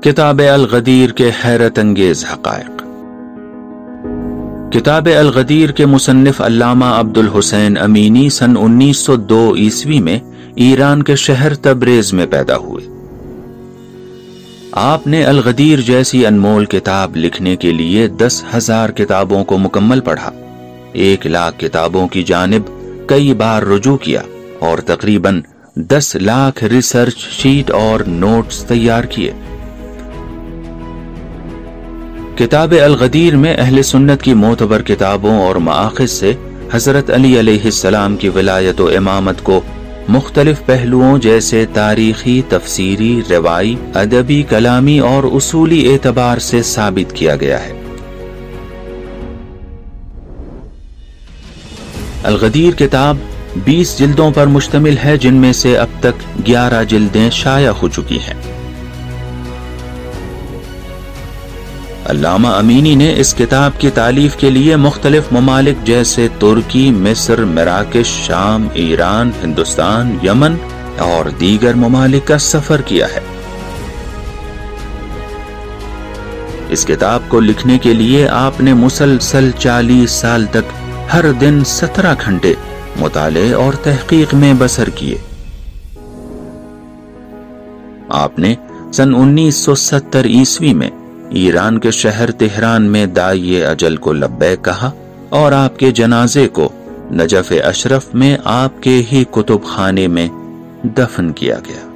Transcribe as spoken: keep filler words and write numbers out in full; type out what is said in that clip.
کتاب الغدیر کے حیرت انگیز حقائق۔ کتاب الغدیر کے مصنف علامہ عبد الحسین امینی سن انیس سو دو عیسوی میں ایران کے شہر تبریز میں پیدا ہوئے۔ آپ نے الغدیر جیسی انمول کتاب لکھنے کے لیے دس ہزار کتابوں کو مکمل پڑھا، ایک لاکھ کتابوں کی جانب کئی بار رجوع کیا اور تقریباً دس لاکھ ریسرچ شیٹ اور نوٹس تیار کیے۔ کتاب الغدیر میں اہل سنت کی معتبر کتابوں اور مآخذ سے حضرت علی علیہ السلام کی ولایت و امامت کو مختلف پہلوؤں جیسے تاریخی، تفسیری، روائی، ادبی، کلامی اور اصولی اعتبار سے ثابت کیا گیا ہے۔ الغدیر کتاب بیس جلدوں پر مشتمل ہے، جن میں سے اب تک گیارہ جلدیں شائع ہو چکی ہیں۔ علامہ امینی نے اس کتاب کی تالیف کے لیے مختلف ممالک جیسے ترکی، مصر، مراکش، شام، ایران، ہندوستان، یمن اور دیگر ممالک کا سفر کیا ہے۔ اس کتاب کو لکھنے کے لیے آپ نے مسلسل چالیس سال تک ہر دن سترہ گھنٹے مطالعے اور تحقیق میں بسر کیے۔ آپ نے سن انیس سو ستر عیسوی میں ایران کے شہر تہران میں داعی اجل کو لبیک کہا اور آپ کے جنازے کو نجف اشرف میں آپ کے ہی کتب خانے میں دفن کیا گیا۔